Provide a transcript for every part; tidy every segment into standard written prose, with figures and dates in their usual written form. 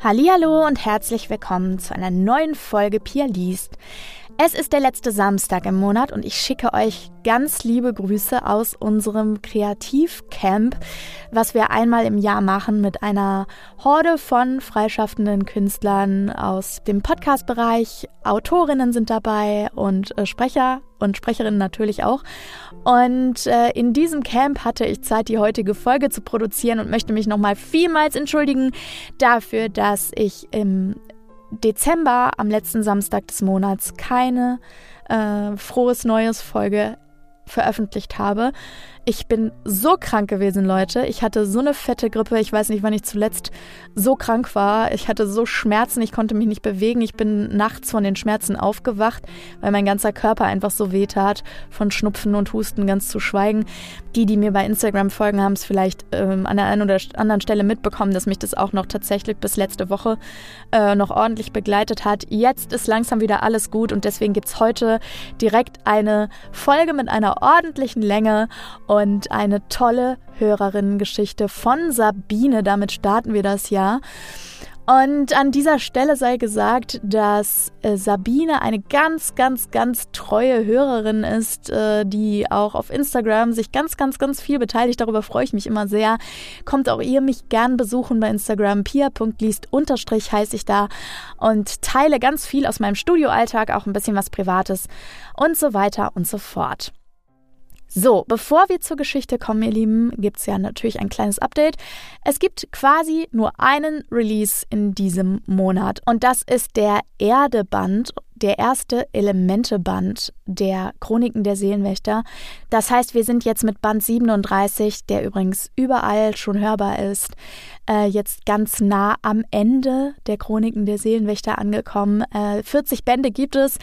Hallihallo und herzlich willkommen zu einer neuen Folge Pia liest. Es ist der letzte Samstag im Monat und ich schicke euch ganz liebe Grüße aus unserem Kreativcamp, was wir einmal im Jahr machen mit einer Horde von freischaffenden Künstlern aus dem Podcast-Bereich. Autorinnen sind dabei und Sprecher und Sprecherinnen natürlich auch. Und in diesem Camp hatte ich Zeit, die heutige Folge zu produzieren und möchte mich nochmal vielmals entschuldigen dafür, dass ich im Dezember, am letzten Samstag des Monats, keine frohes neues Folge veröffentlicht habe. Ich bin so krank gewesen, Leute. Ich hatte so eine fette Grippe. Ich weiß nicht, wann ich zuletzt so krank war. Ich hatte so Schmerzen, ich konnte mich nicht bewegen. Ich bin nachts von den Schmerzen aufgewacht, weil mein ganzer Körper einfach so wehtat. Von Schnupfen und Husten ganz zu schweigen. Die mir bei Instagram folgen, haben es vielleicht an der einen oder anderen Stelle mitbekommen, dass mich das auch noch tatsächlich bis letzte Woche noch ordentlich begleitet hat. Jetzt ist langsam wieder alles gut und deswegen gibt es heute direkt eine Folge mit einer ordentlichen Länge und eine tolle Hörerinnengeschichte von Sabine. Damit starten wir das Jahr. Und an dieser Stelle sei gesagt, dass Sabine eine ganz, ganz, ganz treue Hörerin ist, die auch auf Instagram sich ganz, ganz, ganz viel beteiligt. Darüber freue ich mich immer sehr. Kommt auch ihr mich gern besuchen bei Instagram. pia.liest_ heiße ich da und teile ganz viel aus meinem Studioalltag, auch ein bisschen was Privates und so weiter und so fort. So, bevor wir zur Geschichte kommen, ihr Lieben, gibt es ja natürlich ein kleines Update. Es gibt quasi nur einen Release in diesem Monat und das ist der Erde-Band, der erste Elemente-Band der Chroniken der Seelenwächter. Das heißt, wir sind jetzt mit Band 37, der übrigens überall schon hörbar ist, jetzt ganz nah am Ende der Chroniken der Seelenwächter angekommen. 40 Bände gibt es.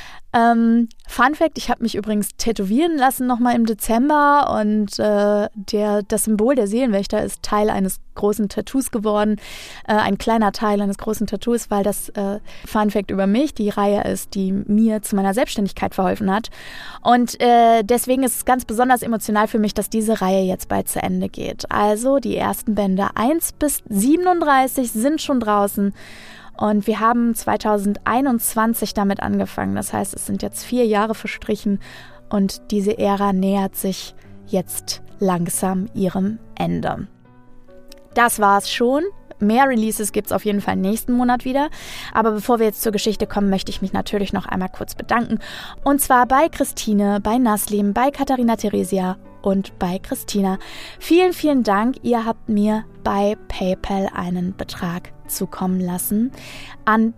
Fun Fact, ich habe mich übrigens tätowieren lassen nochmal im Dezember und das Symbol der Seelenwächter ist Teil eines großen Tattoos geworden, ein kleiner Teil eines großen Tattoos, weil das Fun Fact über mich die Reihe ist, die mir zu meiner Selbstständigkeit verholfen hat und deswegen ist es ganz besonders emotional für mich, dass diese Reihe jetzt bald zu Ende geht. Also die ersten Bände 1 bis 37 sind schon draußen. Und wir haben 2021 damit angefangen. Das heißt, es sind jetzt 4 Jahre verstrichen und diese Ära nähert sich jetzt langsam ihrem Ende. Das war's schon. Mehr Releases gibt es auf jeden Fall nächsten Monat wieder. Aber bevor wir jetzt zur Geschichte kommen, möchte ich mich natürlich noch einmal kurz bedanken. Und zwar bei Christine, bei Naslim, bei Katharina Theresia und bei Christina. Vielen, vielen Dank. Ihr habt mir bei PayPal einen Betrag zukommen lassen. An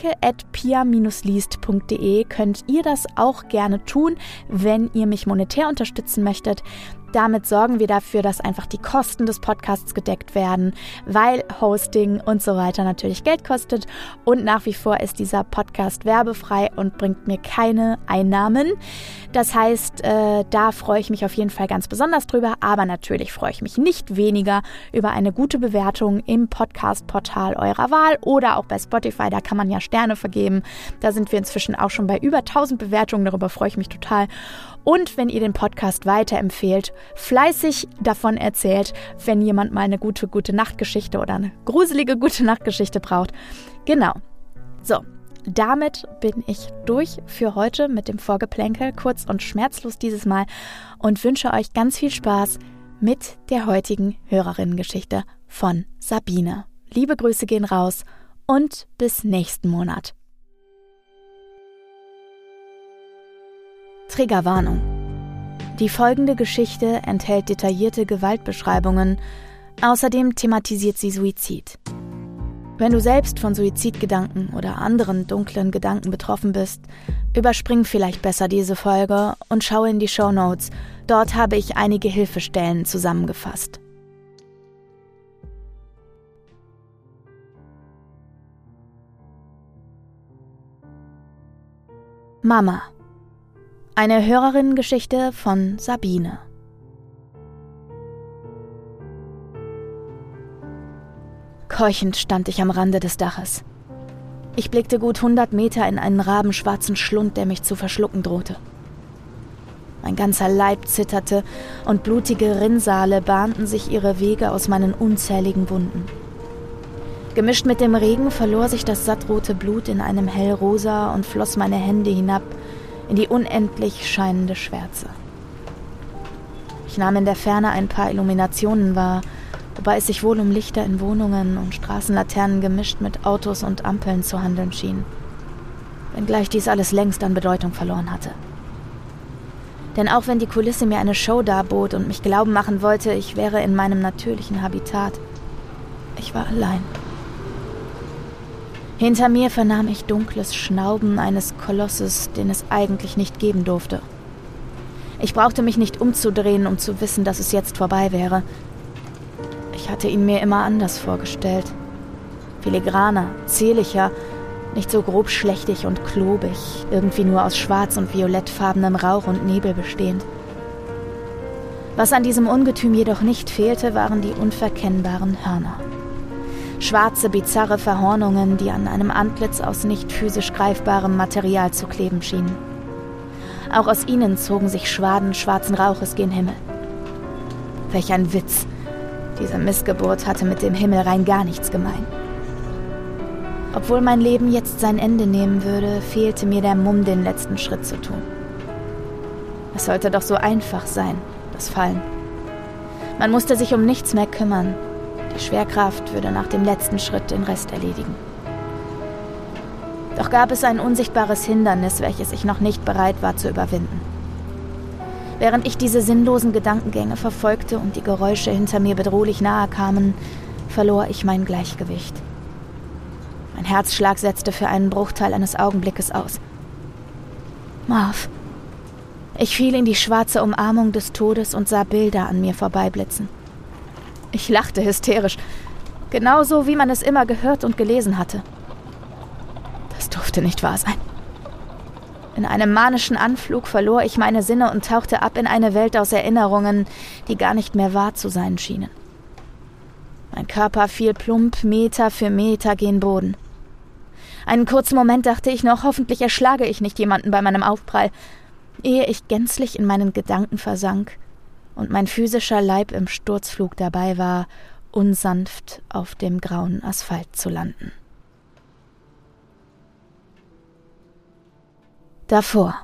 danke@pia-liest.de könnt ihr das auch gerne tun, wenn ihr mich monetär unterstützen möchtet. Damit sorgen wir dafür, dass einfach die Kosten des Podcasts gedeckt werden, weil Hosting und so weiter natürlich Geld kostet und nach wie vor ist dieser Podcast werbefrei und bringt mir keine Einnahmen. Das heißt, da freue ich mich auf jeden Fall ganz besonders drüber, aber natürlich freue ich mich nicht weniger über eine gute Bewertung im Podcast-Portal eurer Wahl oder auch bei Spotify, da kann man ja Sterne vergeben. Da sind wir inzwischen auch schon bei über 1000 Bewertungen, darüber freue ich mich total. Und wenn ihr den Podcast weiterempfehlt, fleißig davon erzählt, wenn jemand mal eine gute Nachtgeschichte oder eine gruselige gute Nachtgeschichte braucht. Genau. So, damit bin ich durch für heute mit dem Vorgeplänkel, kurz und schmerzlos dieses Mal und wünsche euch ganz viel Spaß mit der heutigen Hörerinnengeschichte von Sabine. Liebe Grüße gehen raus und bis nächsten Monat. Triggerwarnung. Die folgende Geschichte enthält detaillierte Gewaltbeschreibungen. Außerdem thematisiert sie Suizid. Wenn du selbst von Suizidgedanken oder anderen dunklen Gedanken betroffen bist, überspring vielleicht besser diese Folge und schau in die Shownotes. Dort habe ich einige Hilfestellen zusammengefasst. Mama. Eine Hörerinnengeschichte von Sabine. Keuchend stand ich am Rande des Daches. Ich blickte gut 100 Meter in einen rabenschwarzen Schlund, der mich zu verschlucken drohte. Mein ganzer Leib zitterte und blutige Rinnsale bahnten sich ihre Wege aus meinen unzähligen Wunden. Gemischt mit dem Regen verlor sich das sattrote Blut in einem hellrosa und floss meine Hände hinab in die unendlich scheinende Schwärze. Ich nahm in der Ferne ein paar Illuminationen wahr, wobei es sich wohl um Lichter in Wohnungen und Straßenlaternen gemischt mit Autos und Ampeln zu handeln schien, wenngleich dies alles längst an Bedeutung verloren hatte. Denn auch wenn die Kulisse mir eine Show darbot und mich glauben machen wollte, ich wäre in meinem natürlichen Habitat, ich war allein. Hinter mir vernahm ich dunkles Schnauben eines Kolosses, den es eigentlich nicht geben durfte. Ich brauchte mich nicht umzudrehen, um zu wissen, dass es jetzt vorbei wäre. Ich hatte ihn mir immer anders vorgestellt. Filigraner, zierlicher, nicht so grob schlechtig und klobig, irgendwie nur aus schwarz- und violettfarbenem Rauch und Nebel bestehend. Was an diesem Ungetüm jedoch nicht fehlte, waren die unverkennbaren Hörner. Schwarze, bizarre Verhornungen, die an einem Antlitz aus nicht physisch greifbarem Material zu kleben schienen. Auch aus ihnen zogen sich Schwaden schwarzen Rauches gen Himmel. Welch ein Witz! Diese Missgeburt hatte mit dem Himmel rein gar nichts gemein. Obwohl mein Leben jetzt sein Ende nehmen würde, fehlte mir der Mumm, den letzten Schritt zu tun. Es sollte doch so einfach sein, das Fallen. Man musste sich um nichts mehr kümmern. Die Schwerkraft würde nach dem letzten Schritt den Rest erledigen. Doch gab es ein unsichtbares Hindernis, welches ich noch nicht bereit war zu überwinden. Während ich diese sinnlosen Gedankengänge verfolgte und die Geräusche hinter mir bedrohlich nahe kamen, verlor ich mein Gleichgewicht. Mein Herzschlag setzte für einen Bruchteil eines Augenblickes aus. Marv. Ich fiel in die schwarze Umarmung des Todes und sah Bilder an mir vorbeiblitzen. Ich lachte hysterisch, genauso wie man es immer gehört und gelesen hatte. Das durfte nicht wahr sein. In einem manischen Anflug verlor ich meine Sinne und tauchte ab in eine Welt aus Erinnerungen, die gar nicht mehr wahr zu sein schienen. Mein Körper fiel plump Meter für Meter gen Boden. Einen kurzen Moment dachte ich noch, hoffentlich erschlage ich nicht jemanden bei meinem Aufprall, ehe ich gänzlich in meinen Gedanken versank und mein physischer Leib im Sturzflug dabei war, unsanft auf dem grauen Asphalt zu landen. Davor.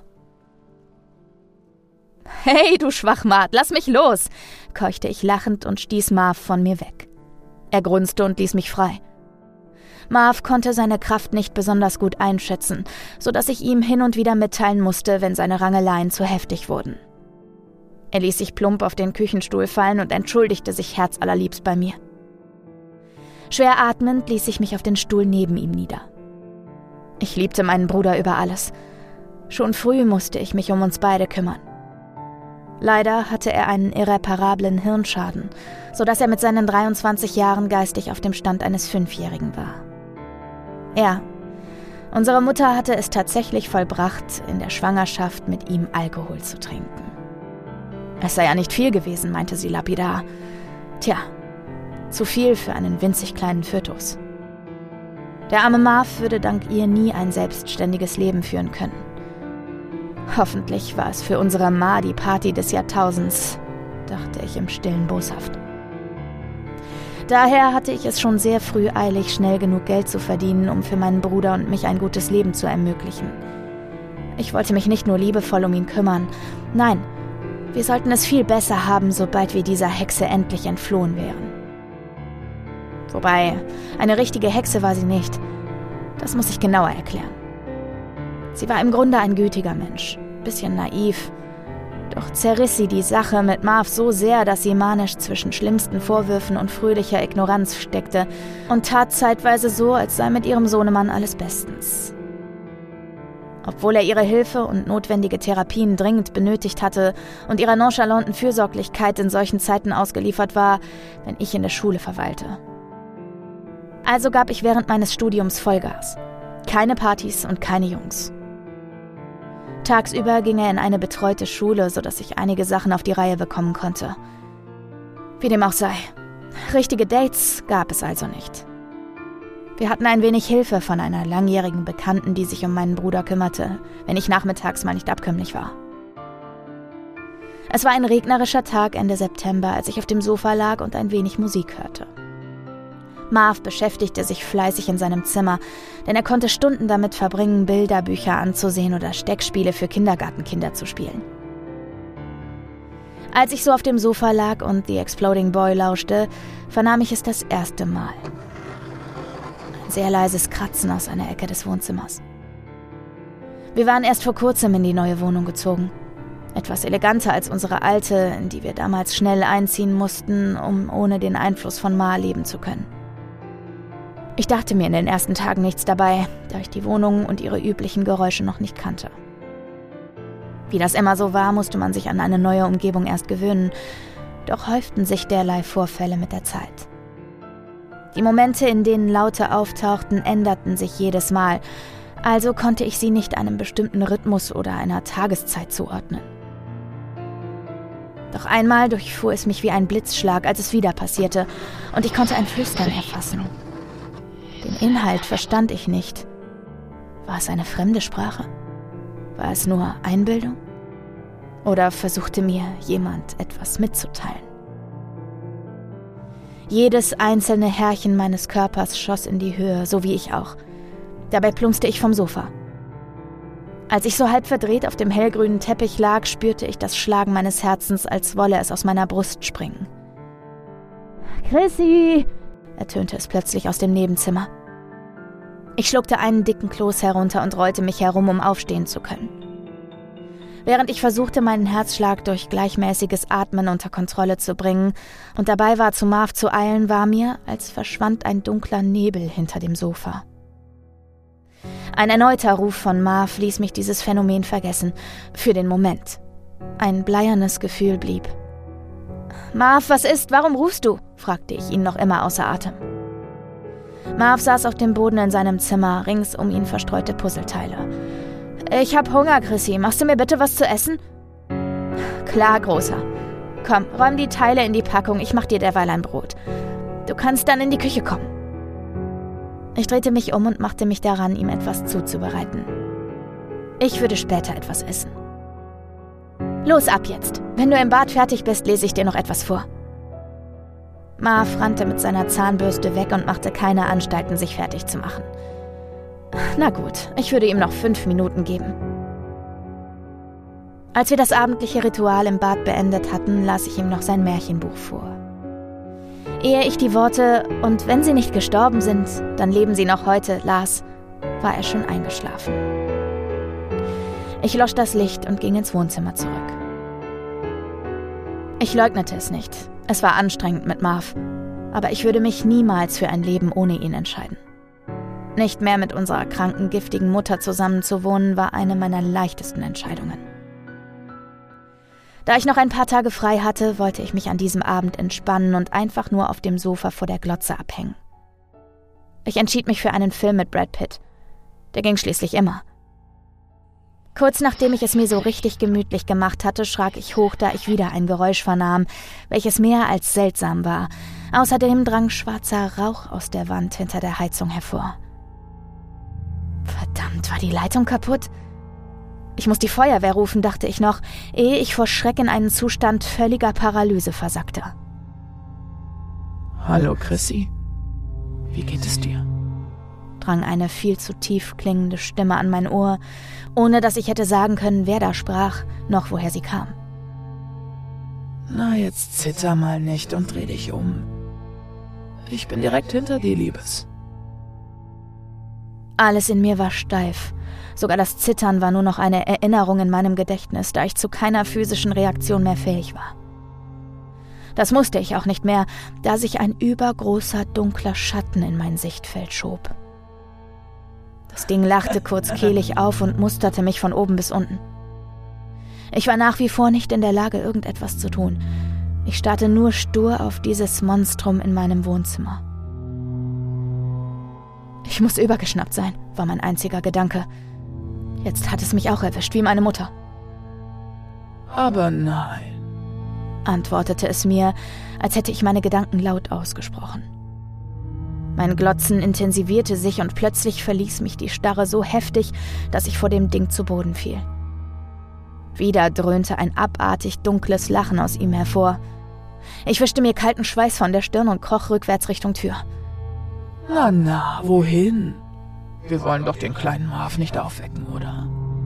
»Hey, du Schwachmat, lass mich los!« keuchte ich lachend und stieß Marv von mir weg. Er grunzte und ließ mich frei. Marv konnte seine Kraft nicht besonders gut einschätzen, sodass ich ihm hin und wieder mitteilen musste, wenn seine Rangeleien zu heftig wurden. Er ließ sich plump auf den Küchenstuhl fallen und entschuldigte sich herzallerliebst bei mir. Schwer atmend ließ ich mich auf den Stuhl neben ihm nieder. Ich liebte meinen Bruder über alles. Schon früh musste ich mich um uns beide kümmern. Leider hatte er einen irreparablen Hirnschaden, sodass er mit seinen 23 Jahren geistig auf dem Stand eines 5-Jährigen war. Ja, unsere Mutter hatte es tatsächlich vollbracht, in der Schwangerschaft mit ihm Alkohol zu trinken. Es sei ja nicht viel gewesen, meinte sie lapidar. Tja, zu viel für einen winzig kleinen Fötus. Der arme Marv würde dank ihr nie ein selbstständiges Leben führen können. Hoffentlich war es für unsere Ma die Party des Jahrtausends, dachte ich im Stillen boshaft. Daher hatte ich es schon sehr früh eilig, schnell genug Geld zu verdienen, um für meinen Bruder und mich ein gutes Leben zu ermöglichen. Ich wollte mich nicht nur liebevoll um ihn kümmern, nein, wir sollten es viel besser haben, sobald wir dieser Hexe endlich entflohen wären. Wobei, eine richtige Hexe war sie nicht. Das muss ich genauer erklären. Sie war im Grunde ein gütiger Mensch, bisschen naiv. Doch zerriss sie die Sache mit Marv so sehr, dass sie manisch zwischen schlimmsten Vorwürfen und fröhlicher Ignoranz steckte und tat zeitweise so, als sei mit ihrem Sohnemann alles bestens. Obwohl er ihre Hilfe und notwendige Therapien dringend benötigt hatte und ihrer nonchalanten Fürsorglichkeit in solchen Zeiten ausgeliefert war, wenn ich in der Schule verweilte. Also gab ich während meines Studiums Vollgas. Keine Partys und keine Jungs. Tagsüber ging er in eine betreute Schule, sodass ich einige Sachen auf die Reihe bekommen konnte. Wie dem auch sei, richtige Dates gab es also nicht. Wir hatten ein wenig Hilfe von einer langjährigen Bekannten, die sich um meinen Bruder kümmerte, wenn ich nachmittags mal nicht abkömmlich war. Es war ein regnerischer Tag Ende September, als ich auf dem Sofa lag und ein wenig Musik hörte. Marv beschäftigte sich fleißig in seinem Zimmer, denn er konnte Stunden damit verbringen, Bilderbücher anzusehen oder Steckspiele für Kindergartenkinder zu spielen. Als ich so auf dem Sofa lag und The Exploding Boy lauschte, vernahm ich es das erste Mal. Ein sehr leises Kratzen aus einer Ecke des Wohnzimmers. Wir waren erst vor kurzem in die neue Wohnung gezogen. Etwas eleganter als unsere alte, in die wir damals schnell einziehen mussten, um ohne den Einfluss von Ma leben zu können. Ich dachte mir in den ersten Tagen nichts dabei, da ich die Wohnung und ihre üblichen Geräusche noch nicht kannte. Wie das immer so war, musste man sich an eine neue Umgebung erst gewöhnen, doch häuften sich derlei Vorfälle mit der Zeit. Die Momente, in denen Laute auftauchten, änderten sich jedes Mal, also konnte ich sie nicht einem bestimmten Rhythmus oder einer Tageszeit zuordnen. Doch einmal durchfuhr es mich wie ein Blitzschlag, als es wieder passierte, und ich konnte ein Flüstern erfassen. Den Inhalt verstand ich nicht. War es eine fremde Sprache? War es nur Einbildung? Oder versuchte mir jemand etwas mitzuteilen? Jedes einzelne Härchen meines Körpers schoss in die Höhe, so wie ich auch. Dabei plumpste ich vom Sofa. Als ich so halb verdreht auf dem hellgrünen Teppich lag, spürte ich das Schlagen meines Herzens, als wolle es aus meiner Brust springen. »Chrissy«, ertönte es plötzlich aus dem Nebenzimmer. Ich schluckte einen dicken Kloß herunter und rollte mich herum, um aufstehen zu können. Während ich versuchte, meinen Herzschlag durch gleichmäßiges Atmen unter Kontrolle zu bringen und dabei war, zu Marv zu eilen, war mir, als verschwand ein dunkler Nebel hinter dem Sofa. Ein erneuter Ruf von Marv ließ mich dieses Phänomen vergessen, für den Moment. Ein bleiernes Gefühl blieb. »Marv, was ist? Warum rufst du?« fragte ich ihn noch immer außer Atem. Marv saß auf dem Boden in seinem Zimmer, rings um ihn verstreute Puzzleteile. »Ich hab Hunger, Chrissy. Machst du mir bitte was zu essen?« »Klar, Großer. Komm, räum die Teile in die Packung, ich mach dir derweil ein Brot. Du kannst dann in die Küche kommen.« Ich drehte mich um und machte mich daran, ihm etwas zuzubereiten. Ich würde später etwas essen. »Los, ab jetzt. Wenn du im Bad fertig bist, lese ich dir noch etwas vor.« Marv rannte mit seiner Zahnbürste weg und machte keine Anstalten, sich fertig zu machen. Na gut, ich würde ihm noch 5 Minuten geben. Als wir das abendliche Ritual im Bad beendet hatten, las ich ihm noch sein Märchenbuch vor. Ehe ich die Worte »und wenn sie nicht gestorben sind, dann leben sie noch heute« las, war er schon eingeschlafen. Ich losch das Licht und ging ins Wohnzimmer zurück. Ich leugnete es nicht. Es war anstrengend mit Marv, aber ich würde mich niemals für ein Leben ohne ihn entscheiden. Nicht mehr mit unserer kranken, giftigen Mutter zusammenzuwohnen, war eine meiner leichtesten Entscheidungen. Da ich noch ein paar Tage frei hatte, wollte ich mich an diesem Abend entspannen und einfach nur auf dem Sofa vor der Glotze abhängen. Ich entschied mich für einen Film mit Brad Pitt. Der ging schließlich immer. Kurz nachdem ich es mir so richtig gemütlich gemacht hatte, schrak ich hoch, da ich wieder ein Geräusch vernahm, welches mehr als seltsam war. Außerdem drang schwarzer Rauch aus der Wand hinter der Heizung hervor. Verdammt, war die Leitung kaputt? Ich muss die Feuerwehr rufen, dachte ich noch, ehe ich vor Schreck in einen Zustand völliger Paralyse versackte. »Hallo, Chrissy. Wie geht es dir?« drang eine viel zu tief klingende Stimme an mein Ohr, ohne dass ich hätte sagen können, wer da sprach, noch woher sie kam. »Na, jetzt zitter mal nicht und dreh dich um. Ich bin direkt hinter dir, Liebes.« Alles in mir war steif. Sogar das Zittern war nur noch eine Erinnerung in meinem Gedächtnis, da ich zu keiner physischen Reaktion mehr fähig war. Das musste ich auch nicht mehr, da sich ein übergroßer, dunkler Schatten in mein Sichtfeld schob. Das Ding lachte kurz kehlig auf und musterte mich von oben bis unten. Ich war nach wie vor nicht in der Lage, irgendetwas zu tun. Ich starrte nur stur auf dieses Monstrum in meinem Wohnzimmer. Ich muss übergeschnappt sein, war mein einziger Gedanke. Jetzt hat es mich auch erwischt, wie meine Mutter. »Aber nein«, antwortete es mir, als hätte ich meine Gedanken laut ausgesprochen. Mein Glotzen intensivierte sich und plötzlich verließ mich die Starre so heftig, dass ich vor dem Ding zu Boden fiel. Wieder dröhnte ein abartig dunkles Lachen aus ihm hervor. Ich wischte mir kalten Schweiß von der Stirn und kroch rückwärts Richtung Tür. Na, wohin? Wir wollen doch den kleinen Marv nicht aufwecken, oder?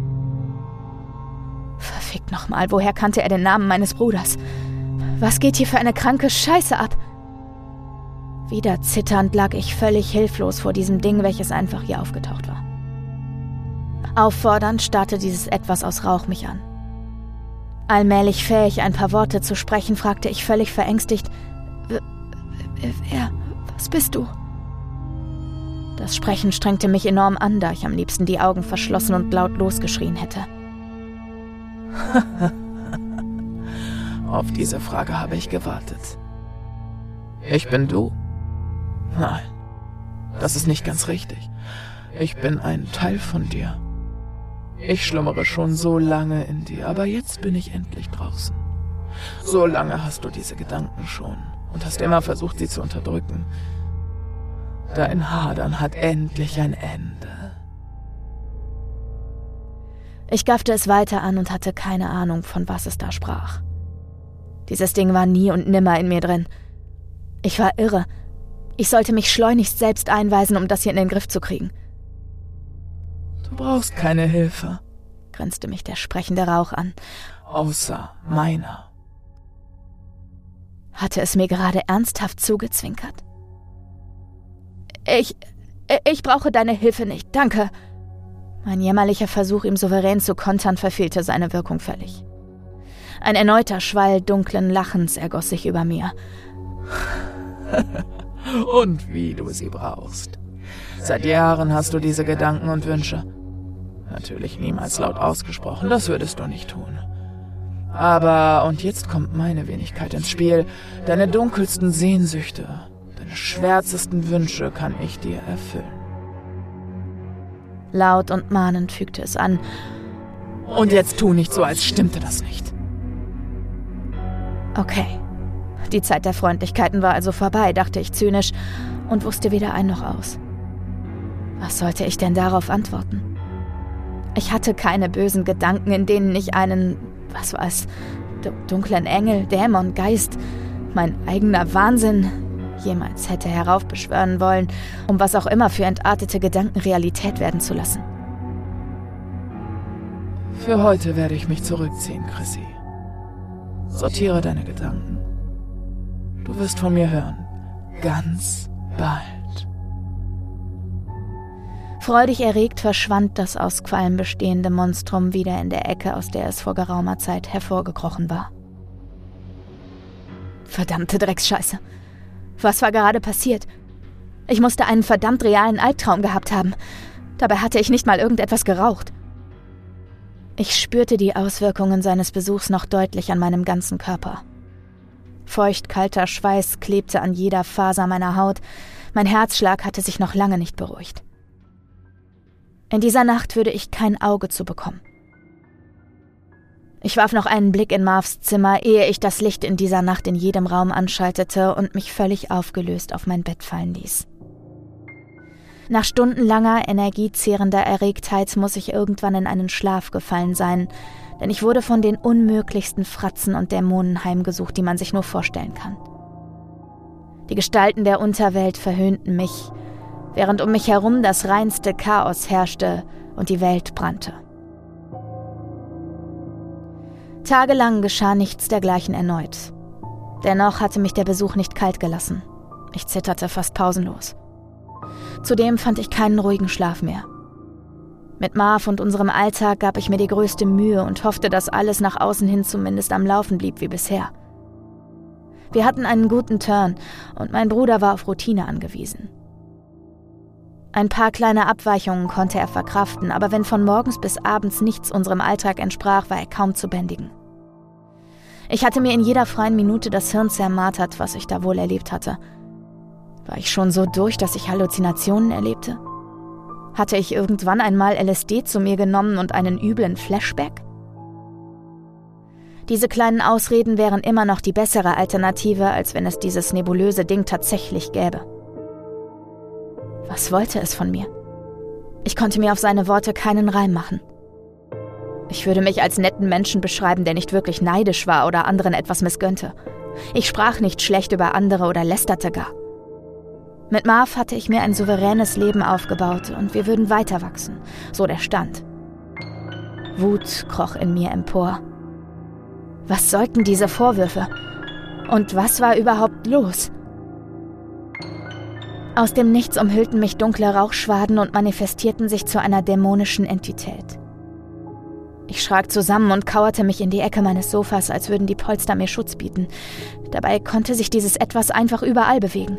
Verfickt nochmal, woher kannte er den Namen meines Bruders? Was geht hier für eine kranke Scheiße ab? Wieder zitternd lag ich völlig hilflos vor diesem Ding, welches einfach hier aufgetaucht war. Auffordernd starrte dieses Etwas aus Rauch mich an. Allmählich fähig, ein paar Worte zu sprechen, fragte ich völlig verängstigt: Wer? Was bist du? Das Sprechen strengte mich enorm an, da ich am liebsten die Augen verschlossen und laut losgeschrien hätte. Auf diese Frage habe ich gewartet. Ich bin du? Nein, das ist nicht ganz richtig. Ich bin ein Teil von dir. Ich schlummere schon so lange in dir, aber jetzt bin ich endlich draußen. So lange hast du diese Gedanken schon und hast immer versucht, sie zu unterdrücken. Dein Hadern hat endlich ein Ende. Ich gaffte es weiter an und hatte keine Ahnung, von was es da sprach. Dieses Ding war nie und nimmer in mir drin. Ich war irre. Ich sollte mich schleunigst selbst einweisen, um das hier in den Griff zu kriegen. Du brauchst keine Hilfe, grinste mich der sprechende Rauch an. Außer meiner. Hatte es mir gerade ernsthaft zugezwinkert? Ich brauche deine Hilfe nicht, danke. Mein jämmerlicher Versuch, ihm souverän zu kontern, verfehlte seine Wirkung völlig. Ein erneuter Schwall dunklen Lachens ergoss sich über mir. Und wie du sie brauchst. Seit Jahren hast du diese Gedanken und Wünsche. Natürlich niemals laut ausgesprochen, das würdest du nicht tun. Aber, und jetzt kommt meine Wenigkeit ins Spiel, deine dunkelsten Sehnsüchte, deine schwärzesten Wünsche kann ich dir erfüllen. Laut und mahnend fügte es an. Und jetzt tu nicht so, als stimmte das nicht. Okay. Die Zeit der Freundlichkeiten war also vorbei, dachte ich zynisch und wusste weder ein noch aus. Was sollte ich denn darauf antworten? Ich hatte keine bösen Gedanken, in denen ich einen, was war es, dunklen Engel, Dämon, Geist, mein eigener Wahnsinn jemals hätte heraufbeschwören wollen, um was auch immer für entartete Gedanken Realität werden zu lassen. Für heute werde ich mich zurückziehen, Chrissy. Sortiere deine Gedanken. Du wirst von mir hören. Ganz bald. Freudig erregt verschwand das aus Qualm bestehende Monstrum wieder in der Ecke, aus der es vor geraumer Zeit hervorgekrochen war. Verdammte Drecksscheiße. Was war gerade passiert? Ich musste einen verdammt realen Albtraum gehabt haben. Dabei hatte ich nicht mal irgendetwas geraucht. Ich spürte die Auswirkungen seines Besuchs noch deutlich an meinem ganzen Körper. Feuchtkalter Schweiß klebte an jeder Faser meiner Haut. Mein Herzschlag hatte sich noch lange nicht beruhigt. In dieser Nacht würde ich kein Auge zu bekommen. Ich warf noch einen Blick in Marvs Zimmer, ehe ich das Licht in dieser Nacht in jedem Raum anschaltete und mich völlig aufgelöst auf mein Bett fallen ließ. Nach stundenlanger, energiezehrender Erregtheit muss ich irgendwann in einen Schlaf gefallen sein, denn ich wurde von den unmöglichsten Fratzen und Dämonen heimgesucht, die man sich nur vorstellen kann. Die Gestalten der Unterwelt verhöhnten mich, während um mich herum das reinste Chaos herrschte und die Welt brannte. Tagelang geschah nichts dergleichen erneut. Dennoch hatte mich der Besuch nicht kalt gelassen. Ich zitterte fast pausenlos. Zudem fand ich keinen ruhigen Schlaf mehr. Mit Marv und unserem Alltag gab ich mir die größte Mühe und hoffte, dass alles nach außen hin zumindest am Laufen blieb wie bisher. Wir hatten einen guten Turn und mein Bruder war auf Routine angewiesen. Ein paar kleine Abweichungen konnte er verkraften, aber wenn von morgens bis abends nichts unserem Alltag entsprach, war er kaum zu bändigen. Ich hatte mir in jeder freien Minute das Hirn zermartert, was ich da wohl erlebt hatte. War ich schon so durch, dass ich Halluzinationen erlebte? Hatte ich irgendwann einmal LSD zu mir genommen und einen üblen Flashback? Diese kleinen Ausreden wären immer noch die bessere Alternative, als wenn es dieses nebulöse Ding tatsächlich gäbe. Was wollte es von mir? Ich konnte mir auf seine Worte keinen Reim machen. Ich würde mich als netten Menschen beschreiben, der nicht wirklich neidisch war oder anderen etwas missgönnte. Ich sprach nicht schlecht über andere oder lästerte gar. Mit Marv hatte ich mir ein souveränes Leben aufgebaut und wir würden weiter wachsen, so der Stand. Wut kroch in mir empor. Was sollten diese Vorwürfe? Und was war überhaupt los? Aus dem Nichts umhüllten mich dunkle Rauchschwaden und manifestierten sich zu einer dämonischen Entität. Ich schrak zusammen und kauerte mich in die Ecke meines Sofas, als würden die Polster mir Schutz bieten. Dabei konnte sich dieses Etwas einfach überall bewegen.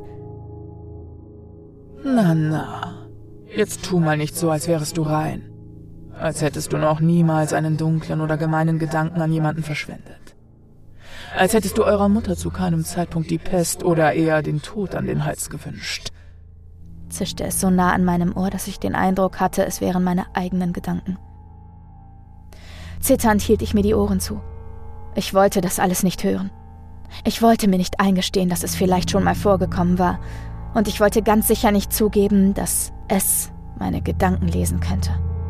Na, jetzt tu mal nicht so, als wärest du rein. Als hättest du noch niemals einen dunklen oder gemeinen Gedanken an jemanden verschwendet. Als hättest du eurer Mutter zu keinem Zeitpunkt die Pest oder eher den Tod an den Hals gewünscht. Zischte es so nah an meinem Ohr, dass ich den Eindruck hatte, es wären meine eigenen Gedanken. Zitternd hielt ich mir die Ohren zu. Ich wollte das alles nicht hören. Ich wollte mir nicht eingestehen, dass es vielleicht schon mal vorgekommen war. Und ich wollte ganz sicher nicht zugeben, dass es meine Gedanken lesen könnte.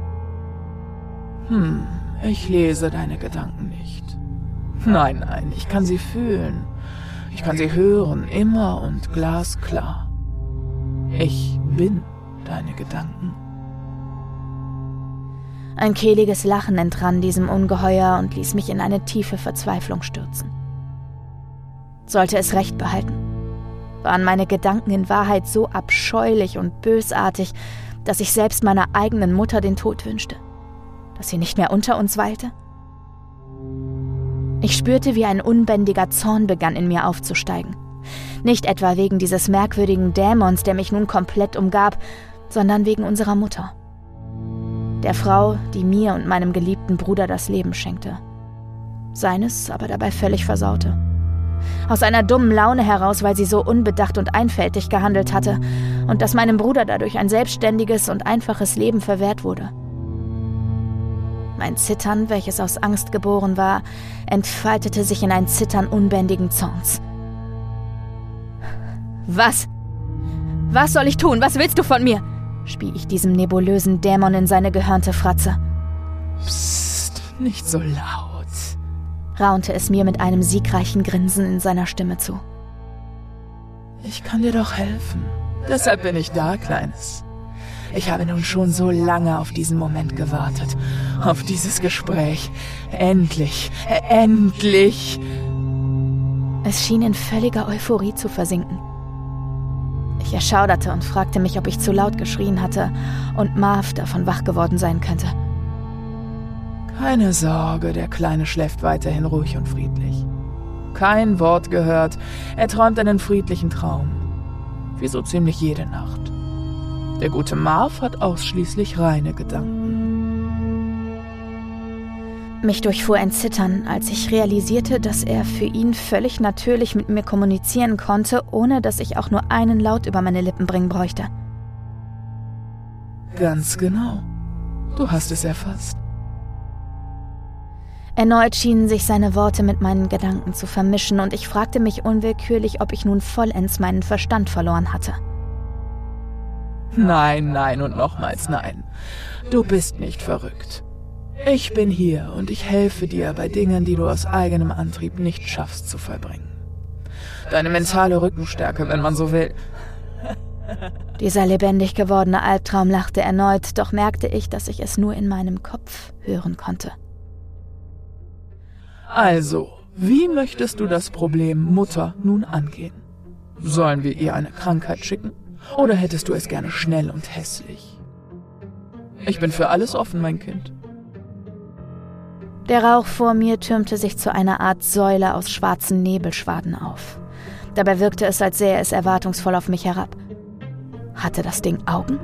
Ich lese deine Gedanken nicht. Nein, ich kann sie fühlen. Ich kann sie hören, immer und glasklar. Ich bin deine Gedanken. Ein kehliges Lachen entrann diesem Ungeheuer und ließ mich in eine tiefe Verzweiflung stürzen. Sollte es recht behalten? Waren meine Gedanken in Wahrheit so abscheulich und bösartig, dass ich selbst meiner eigenen Mutter den Tod wünschte? Dass sie nicht mehr unter uns weilte? Ich spürte, wie ein unbändiger Zorn begann in mir aufzusteigen. Nicht etwa wegen dieses merkwürdigen Dämons, der mich nun komplett umgab, sondern wegen unserer Mutter. Der Frau, die mir und meinem geliebten Bruder das Leben schenkte. Seines aber dabei völlig versaute. Aus einer dummen Laune heraus, weil sie so unbedacht und einfältig gehandelt hatte und dass meinem Bruder dadurch ein selbstständiges und einfaches Leben verwehrt wurde. Mein Zittern, welches aus Angst geboren war, entfaltete sich in ein Zittern unbändigen Zorns. Was? Was soll ich tun? Was willst du von mir? Spie ich diesem nebulösen Dämon in seine gehörnte Fratze. Psst, nicht so laut, raunte es mir mit einem siegreichen Grinsen in seiner Stimme zu. Ich kann dir doch helfen. Deshalb bin ich da, Kleines. Ich habe nun schon so lange auf diesen Moment gewartet. Auf dieses Gespräch. Endlich, endlich! Es schien in völliger Euphorie zu versinken. Ich erschauderte und fragte mich, ob ich zu laut geschrien hatte und Marv davon wach geworden sein könnte. Keine Sorge, der Kleine schläft weiterhin ruhig und friedlich. Kein Wort gehört, er träumt einen friedlichen Traum. Wie so ziemlich jede Nacht. Der gute Marv hat ausschließlich reine Gedanken. Mich durchfuhr ein Zittern, als ich realisierte, dass er für ihn völlig natürlich mit mir kommunizieren konnte, ohne dass ich auch nur einen Laut über meine Lippen bringen bräuchte. Ganz genau. Du hast es erfasst. Erneut schienen sich seine Worte mit meinen Gedanken zu vermischen und ich fragte mich unwillkürlich, ob ich nun vollends meinen Verstand verloren hatte. Nein und nochmals nein. Du bist nicht verrückt. Ich bin hier und ich helfe dir bei Dingen, die du aus eigenem Antrieb nicht schaffst zu vollbringen. Deine mentale Rückenstärke, wenn man so will. Dieser lebendig gewordene Albtraum lachte erneut, doch merkte ich, dass ich es nur in meinem Kopf hören konnte. Also, wie möchtest du das Problem Mutter nun angehen? Sollen wir ihr eine Krankheit schicken? Oder hättest du es gerne schnell und hässlich? Ich bin für alles offen, mein Kind. Der Rauch vor mir türmte sich zu einer Art Säule aus schwarzen Nebelschwaden auf. Dabei wirkte es, als sähe es erwartungsvoll auf mich herab. Hatte das Ding Augen?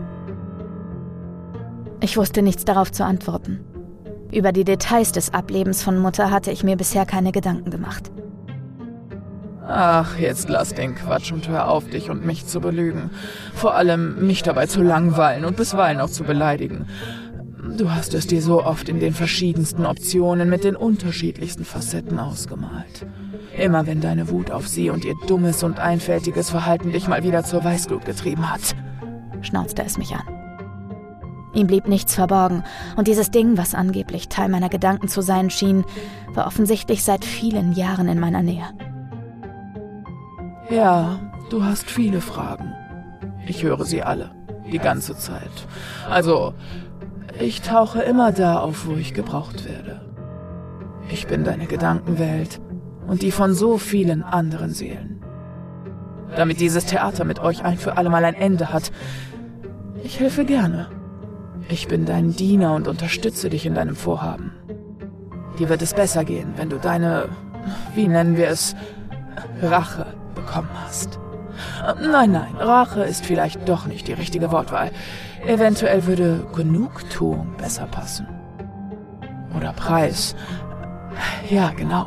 Ich wusste nichts darauf zu antworten. Über die Details des Ablebens von Mutter hatte ich mir bisher keine Gedanken gemacht. Ach, jetzt lass den Quatsch und hör auf, dich und mich zu belügen. Vor allem mich dabei zu langweilen und bisweilen auch zu beleidigen. Du hast es dir so oft in den verschiedensten Optionen mit den unterschiedlichsten Facetten ausgemalt. Immer wenn deine Wut auf sie und ihr dummes und einfältiges Verhalten dich mal wieder zur Weißglut getrieben hat, schnauzte es mich an. Ihm blieb nichts verborgen, und dieses Ding, was angeblich Teil meiner Gedanken zu sein schien, war offensichtlich seit vielen Jahren in meiner Nähe. Ja, du hast viele Fragen. Ich höre sie alle, die ganze Zeit. Also, ich tauche immer da auf, wo ich gebraucht werde. Ich bin deine Gedankenwelt und die von so vielen anderen Seelen. Damit dieses Theater mit euch ein für alle Mal ein Ende hat, ich helfe gerne. Ich bin dein Diener und unterstütze dich in deinem Vorhaben. Dir wird es besser gehen, wenn du deine, wie nennen wir es, Rache bekommen hast. Nein, Rache ist vielleicht doch nicht die richtige Wortwahl. Eventuell würde Genugtuung besser passen. Oder Preis. Ja, genau.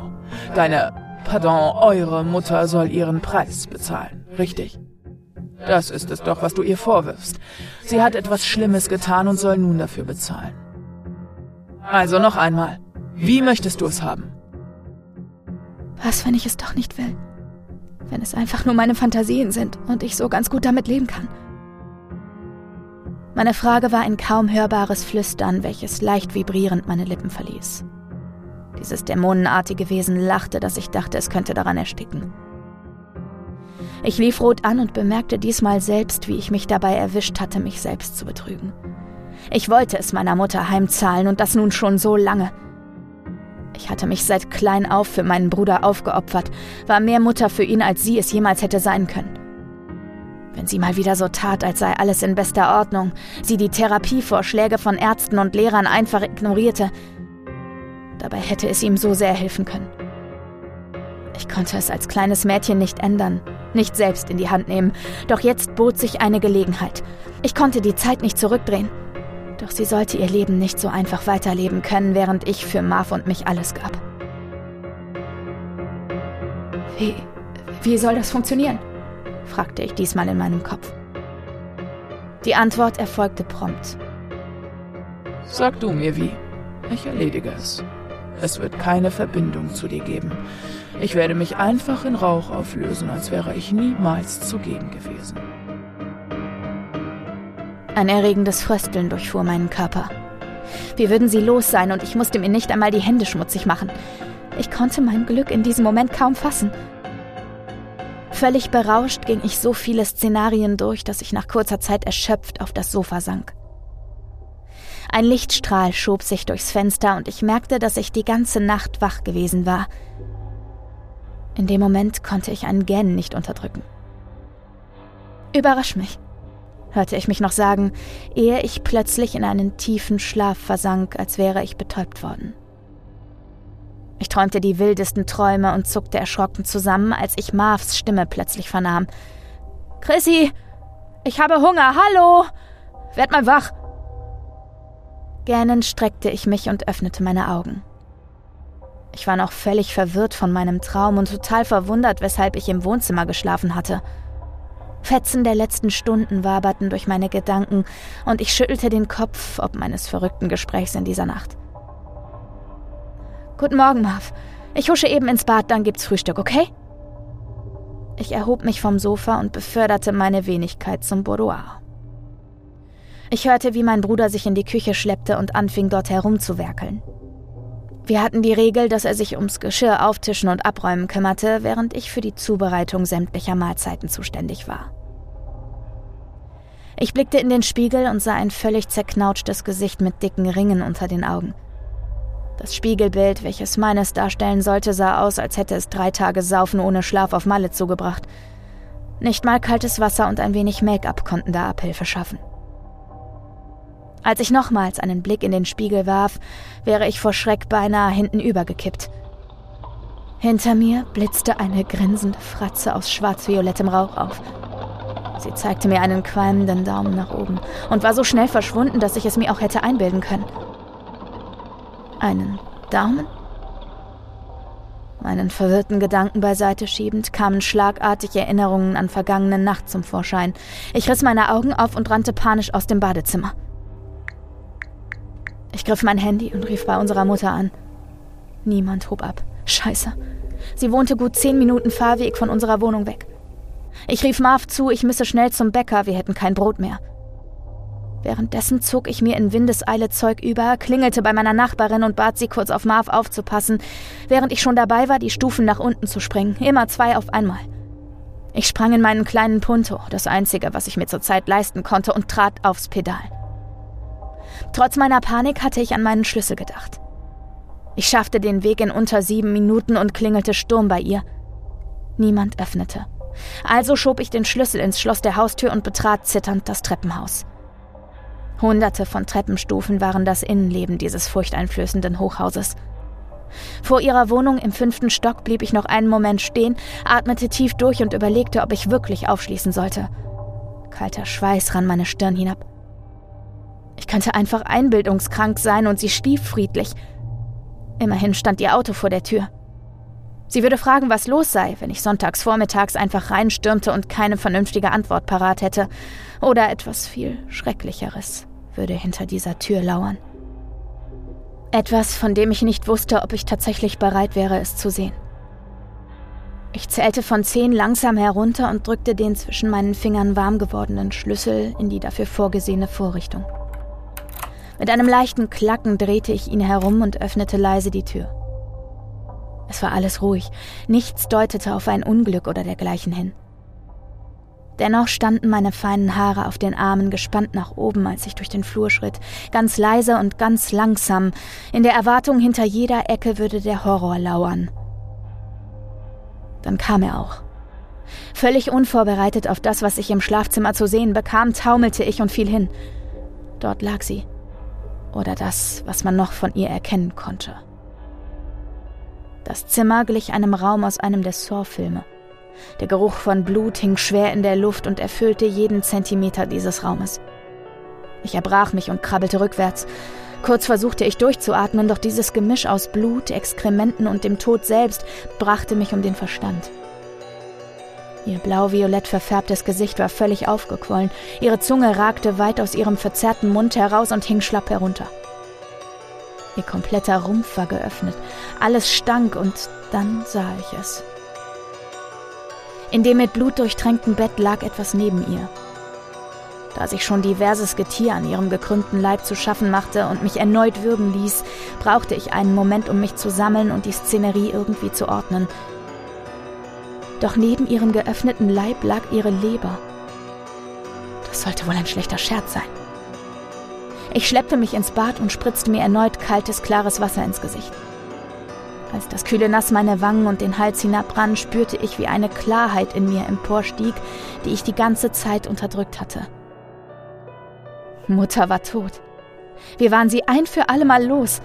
Eure Mutter soll ihren Preis bezahlen, richtig? Das ist es doch, was du ihr vorwirfst. Sie hat etwas Schlimmes getan und soll nun dafür bezahlen. Also noch einmal, wie möchtest du es haben? Was, wenn ich es doch nicht will? Wenn es einfach nur meine Fantasien sind und ich so ganz gut damit leben kann? Meine Frage war ein kaum hörbares Flüstern, welches leicht vibrierend meine Lippen verließ. Dieses dämonenartige Wesen lachte, dass ich dachte, es könnte daran ersticken. Ich lief rot an und bemerkte diesmal selbst, wie ich mich dabei erwischt hatte, mich selbst zu betrügen. Ich wollte es meiner Mutter heimzahlen und das nun schon so lange. Ich hatte mich seit klein auf für meinen Bruder aufgeopfert, war mehr Mutter für ihn, als sie es jemals hätte sein können. Wenn sie mal wieder so tat, als sei alles in bester Ordnung, sie die Therapievorschläge von Ärzten und Lehrern einfach ignorierte, dabei hätte es ihm so sehr helfen können. Ich konnte es als kleines Mädchen nicht ändern, nicht selbst in die Hand nehmen, doch jetzt bot sich eine Gelegenheit. Ich konnte die Zeit nicht zurückdrehen. Doch sie sollte ihr Leben nicht so einfach weiterleben können, während ich für Marv und mich alles gab. Wie soll das funktionieren? Fragte ich diesmal in meinem Kopf. Die Antwort erfolgte prompt. Sag du mir wie. Ich erledige es. Es wird keine Verbindung zu dir geben. Ich werde mich einfach in Rauch auflösen, als wäre ich niemals zugegen gewesen. Ein erregendes Frösteln durchfuhr meinen Körper. Wir würden sie los sein und ich musste mir nicht einmal die Hände schmutzig machen. Ich konnte mein Glück in diesem Moment kaum fassen. Völlig berauscht ging ich so viele Szenarien durch, dass ich nach kurzer Zeit erschöpft auf das Sofa sank. Ein Lichtstrahl schob sich durchs Fenster und ich merkte, dass ich die ganze Nacht wach gewesen war. In dem Moment konnte ich ein Gähnen nicht unterdrücken. »Überrasch mich«, hörte ich mich noch sagen, ehe ich plötzlich in einen tiefen Schlaf versank, als wäre ich betäubt worden. Ich träumte die wildesten Träume und zuckte erschrocken zusammen, als ich Marvs Stimme plötzlich vernahm. »Chrissy, ich habe Hunger, hallo! Werd mal wach!« Gähnend streckte ich mich und öffnete meine Augen. Ich war noch völlig verwirrt von meinem Traum und total verwundert, weshalb ich im Wohnzimmer geschlafen hatte. Fetzen der letzten Stunden waberten durch meine Gedanken und ich schüttelte den Kopf ob meines verrückten Gesprächs in dieser Nacht. »Guten Morgen, Marv. Ich husche eben ins Bad, dann gibt's Frühstück, okay?« Ich erhob mich vom Sofa und beförderte meine Wenigkeit zum Boudoir. Ich hörte, wie mein Bruder sich in die Küche schleppte und anfing, dort herumzuwerkeln. Wir hatten die Regel, dass er sich ums Geschirr auftischen und abräumen kümmerte, während ich für die Zubereitung sämtlicher Mahlzeiten zuständig war. Ich blickte in den Spiegel und sah ein völlig zerknautschtes Gesicht mit dicken Ringen unter den Augen. Das Spiegelbild, welches meines darstellen sollte, sah aus, als hätte es 3 Tage Saufen ohne Schlaf auf Malle zugebracht. Nicht mal kaltes Wasser und ein wenig Make-up konnten da Abhilfe schaffen. Als ich nochmals einen Blick in den Spiegel warf, wäre ich vor Schreck beinahe hintenüber gekippt. Hinter mir blitzte eine grinsende Fratze aus schwarz-violettem Rauch auf. Sie zeigte mir einen qualmenden Daumen nach oben und war so schnell verschwunden, dass ich es mir auch hätte einbilden können. Einen Daumen? Meinen verwirrten Gedanken beiseite schiebend, kamen schlagartig Erinnerungen an vergangene Nacht zum Vorschein. Ich riss meine Augen auf und rannte panisch aus dem Badezimmer. Ich griff mein Handy und rief bei unserer Mutter an. Niemand hob ab. Scheiße. Sie wohnte gut 10 Minuten Fahrweg von unserer Wohnung weg. Ich rief Marv zu, ich müsse schnell zum Bäcker, wir hätten kein Brot mehr. Währenddessen zog ich mir in Windeseile Zeug über, klingelte bei meiner Nachbarin und bat sie kurz auf Marv aufzupassen, während ich schon dabei war, die Stufen nach unten zu springen, immer 2 auf einmal. Ich sprang in meinen kleinen Punto, das Einzige, was ich mir zurzeit leisten konnte, und trat aufs Pedal. Trotz meiner Panik hatte ich an meinen Schlüssel gedacht. Ich schaffte den Weg in unter 7 Minuten und klingelte Sturm bei ihr. Niemand öffnete. Also schob ich den Schlüssel ins Schloss der Haustür und betrat zitternd das Treppenhaus. Hunderte von Treppenstufen waren das Innenleben dieses furchteinflößenden Hochhauses. Vor ihrer Wohnung im 5. Stock blieb ich noch einen Moment stehen, atmete tief durch und überlegte, ob ich wirklich aufschließen sollte. Kalter Schweiß rann meine Stirn hinab. Ich könnte einfach einbildungskrank sein und sie schlief friedlich. Immerhin stand ihr Auto vor der Tür. Sie würde fragen, was los sei, wenn ich sonntags vormittags einfach reinstürmte und keine vernünftige Antwort parat hätte. Oder etwas viel Schrecklicheres würde hinter dieser Tür lauern. Etwas, von dem ich nicht wusste, ob ich tatsächlich bereit wäre, es zu sehen. Ich zählte von 10 langsam herunter und drückte den zwischen meinen Fingern warm gewordenen Schlüssel in die dafür vorgesehene Vorrichtung. Mit einem leichten Klacken drehte ich ihn herum und öffnete leise die Tür. Es war alles ruhig, nichts deutete auf ein Unglück oder dergleichen hin. Dennoch standen meine feinen Haare auf den Armen gespannt nach oben, als ich durch den Flur schritt, ganz leise und ganz langsam, in der Erwartung, hinter jeder Ecke würde der Horror lauern. Dann kam er auch. Völlig unvorbereitet auf das, was ich im Schlafzimmer zu sehen bekam, taumelte ich und fiel hin. Dort lag sie. Oder das, was man noch von ihr erkennen konnte. Das Zimmer glich einem Raum aus einem der Saw-Filme. Der Geruch von Blut hing schwer in der Luft und erfüllte jeden Zentimeter dieses Raumes. Ich erbrach mich und krabbelte rückwärts. Kurz versuchte ich durchzuatmen, doch dieses Gemisch aus Blut, Exkrementen und dem Tod selbst brachte mich um den Verstand. Ihr blau-violett verfärbtes Gesicht war völlig aufgequollen, ihre Zunge ragte weit aus ihrem verzerrten Mund heraus und hing schlapp herunter. Ihr kompletter Rumpf war geöffnet, alles stank und dann sah ich es. In dem mit Blut durchtränkten Bett lag etwas neben ihr. Da sich schon diverses Getier an ihrem gekrümmten Leib zu schaffen machte und mich erneut würgen ließ, brauchte ich einen Moment, um mich zu sammeln und die Szenerie irgendwie zu ordnen. Doch neben ihrem geöffneten Leib lag ihre Leber. Das sollte wohl ein schlechter Scherz sein. Ich schleppte mich ins Bad und spritzte mir erneut kaltes, klares Wasser ins Gesicht. Als das kühle Nass meine Wangen und den Hals hinabrann, spürte ich, wie eine Klarheit in mir emporstieg, die ich die ganze Zeit unterdrückt hatte. Mutter war tot. Wir waren sie ein für alle Mal los.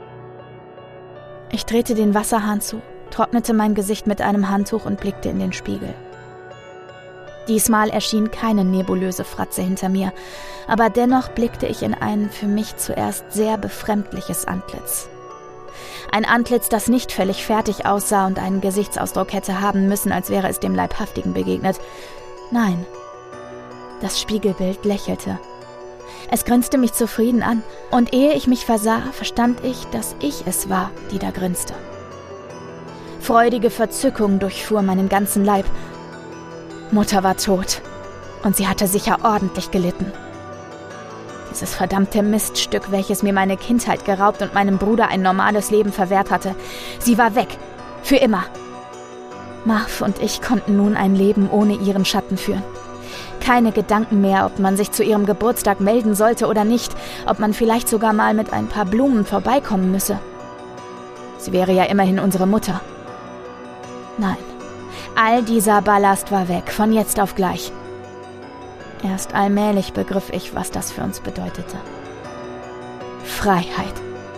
Ich drehte den Wasserhahn zu, trocknete mein Gesicht mit einem Handtuch und blickte in den Spiegel. Diesmal erschien keine nebulöse Fratze hinter mir, aber dennoch blickte ich in ein für mich zuerst sehr befremdliches Antlitz. Ein Antlitz, das nicht völlig fertig aussah und einen Gesichtsausdruck hätte haben müssen, als wäre es dem Leibhaftigen begegnet. Nein, das Spiegelbild lächelte. Es grinste mich zufrieden an, und ehe ich mich versah, verstand ich, dass ich es war, die da grinste. Freudige Verzückung durchfuhr meinen ganzen Leib. Mutter war tot, und sie hatte sicher ordentlich gelitten. Dieses verdammte Miststück, welches mir meine Kindheit geraubt und meinem Bruder ein normales Leben verwehrt hatte. Sie war weg. Für immer. Marv und ich konnten nun ein Leben ohne ihren Schatten führen. Keine Gedanken mehr, ob man sich zu ihrem Geburtstag melden sollte oder nicht, ob man vielleicht sogar mal mit ein paar Blumen vorbeikommen müsse. Sie wäre ja immerhin unsere Mutter. Nein, all dieser Ballast war weg, von jetzt auf gleich. Erst allmählich begriff ich, was das für uns bedeutete. Freiheit.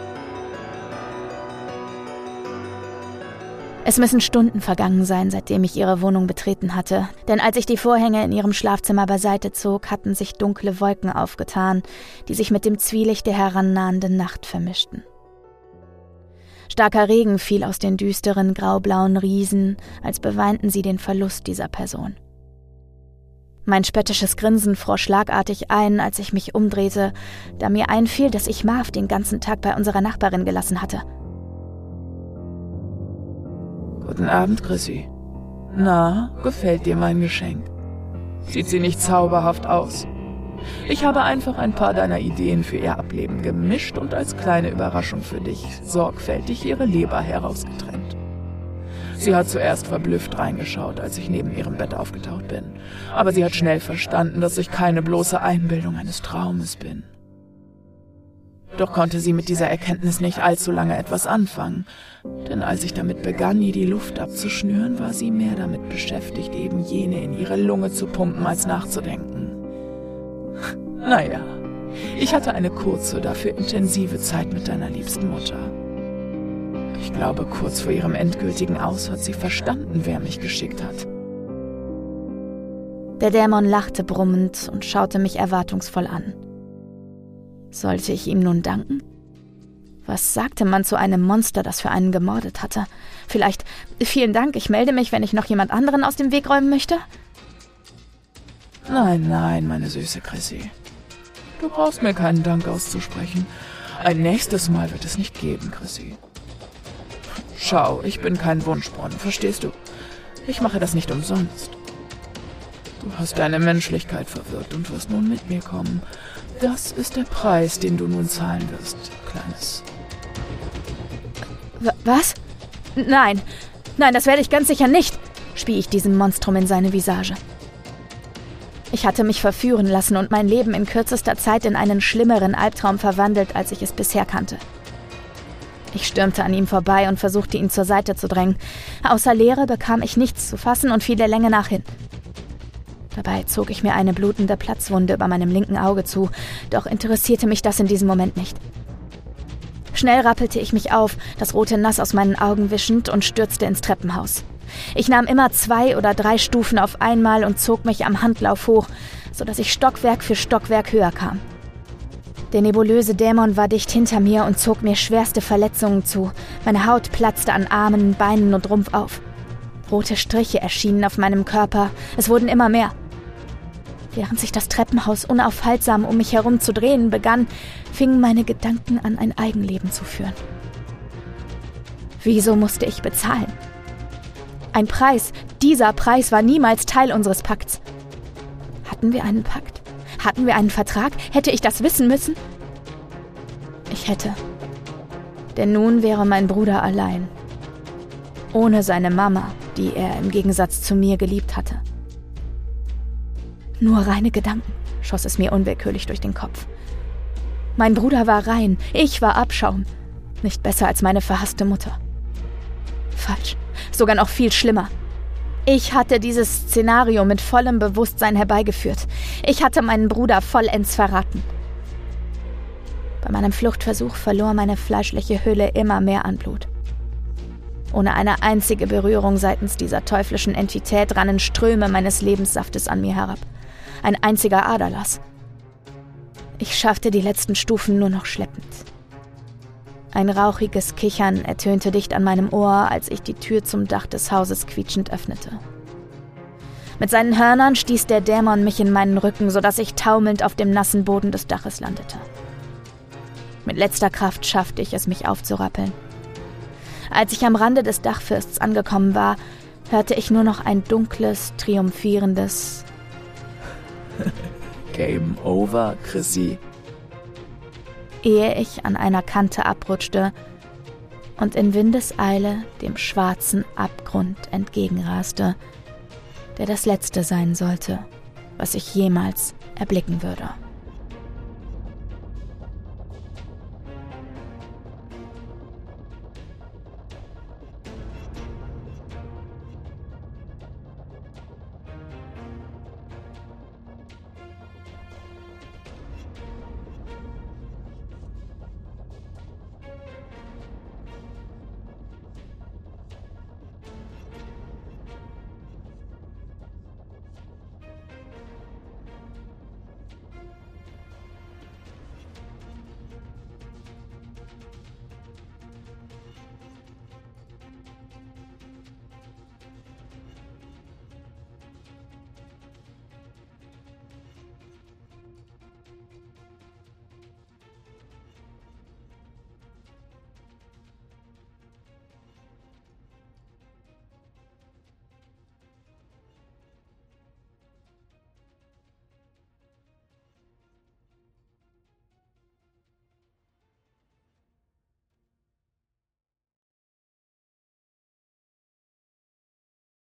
Es müssen Stunden vergangen sein, seitdem ich ihre Wohnung betreten hatte, denn als ich die Vorhänge in ihrem Schlafzimmer beiseite zog, hatten sich dunkle Wolken aufgetan, die sich mit dem Zwielicht der herannahenden Nacht vermischten. Starker Regen fiel aus den düsteren, graublauen Riesen, als beweinten sie den Verlust dieser Person. Mein spöttisches Grinsen fror schlagartig ein, als ich mich umdrehte, da mir einfiel, dass ich Marv den ganzen Tag bei unserer Nachbarin gelassen hatte. Guten Abend, Chrissy. Na, gefällt dir mein Geschenk? Sieht sie nicht zauberhaft aus? Ich habe einfach ein paar deiner Ideen für ihr Ableben gemischt und als kleine Überraschung für dich sorgfältig ihre Leber herausgetrennt. Sie hat zuerst verblüfft reingeschaut, als ich neben ihrem Bett aufgetaucht bin. Aber sie hat schnell verstanden, dass ich keine bloße Einbildung eines Traumes bin. Doch konnte sie mit dieser Erkenntnis nicht allzu lange etwas anfangen, denn als ich damit begann, ihr die Luft abzuschnüren, war sie mehr damit beschäftigt, eben jene in ihre Lunge zu pumpen, als nachzudenken. Naja, ich hatte eine kurze, dafür intensive Zeit mit deiner liebsten Mutter. Ich glaube, kurz vor ihrem endgültigen Aus hat sie verstanden, wer mich geschickt hat. Der Dämon lachte brummend und schaute mich erwartungsvoll an. Sollte ich ihm nun danken? Was sagte man zu einem Monster, das für einen gemordet hatte? Vielleicht, vielen Dank, ich melde mich, wenn ich noch jemand anderen aus dem Weg räumen möchte? Nein, meine süße Chrissy. Du brauchst mir keinen Dank auszusprechen. Ein nächstes Mal wird es nicht geben, Chrissy. Schau, ich bin kein Wunschbrunnen, verstehst du? Ich mache das nicht umsonst. Du hast deine Menschlichkeit verwirrt und wirst nun mit mir kommen. Das ist der Preis, den du nun zahlen wirst, Kleines. Was? Nein, das werde ich ganz sicher nicht, spie ich diesem Monstrum in seine Visage. Ich hatte mich verführen lassen und mein Leben in kürzester Zeit in einen schlimmeren Albtraum verwandelt, als ich es bisher kannte. Ich stürmte an ihm vorbei und versuchte, ihn zur Seite zu drängen. Außer Leere bekam ich nichts zu fassen und fiel der Länge nach hin. Dabei zog ich mir eine blutende Platzwunde über meinem linken Auge zu, doch interessierte mich das in diesem Moment nicht. Schnell rappelte ich mich auf, das rote Nass aus meinen Augen wischend, und stürzte ins Treppenhaus. Ich nahm immer 2 oder 3 Stufen auf einmal und zog mich am Handlauf hoch, sodass ich Stockwerk für Stockwerk höher kam. Der nebulöse Dämon war dicht hinter mir und zog mir schwerste Verletzungen zu. Meine Haut platzte an Armen, Beinen und Rumpf auf. Rote Striche erschienen auf meinem Körper. Es wurden immer mehr. Während sich das Treppenhaus unaufhaltsam um mich herum zu drehen begann, fingen meine Gedanken an, ein Eigenleben zu führen. Wieso musste ich bezahlen? Ein Preis, dieser Preis war niemals Teil unseres Pakts. Hatten wir einen Pakt? Hatten wir einen Vertrag? Hätte ich das wissen müssen? Ich hätte. Denn nun wäre mein Bruder allein. Ohne seine Mama, die er im Gegensatz zu mir geliebt hatte. Nur reine Gedanken, schoss es mir unwillkürlich durch den Kopf. Mein Bruder war rein, ich war Abschaum. Nicht besser als meine verhasste Mutter. Falsch, sogar noch viel schlimmer. Ich hatte dieses Szenario mit vollem Bewusstsein herbeigeführt. Ich hatte meinen Bruder vollends verraten. Bei meinem Fluchtversuch verlor meine fleischliche Hülle immer mehr an Blut. Ohne eine einzige Berührung seitens dieser teuflischen Entität rannen Ströme meines Lebenssaftes an mir herab. Ein einziger Aderlass. Ich schaffte die letzten Stufen nur noch schleppend. Ein rauchiges Kichern ertönte dicht an meinem Ohr, als ich die Tür zum Dach des Hauses quietschend öffnete. Mit seinen Hörnern stieß der Dämon mich in meinen Rücken, sodass ich taumelnd auf dem nassen Boden des Daches landete. Mit letzter Kraft schaffte ich es, mich aufzurappeln. Als ich am Rande des Dachfirsts angekommen war, hörte ich nur noch ein dunkles, triumphierendes Game over, Chrissy. Ehe ich an einer Kante abrutschte und in Windeseile dem schwarzen Abgrund entgegenraste, der das Letzte sein sollte, was ich jemals erblicken würde.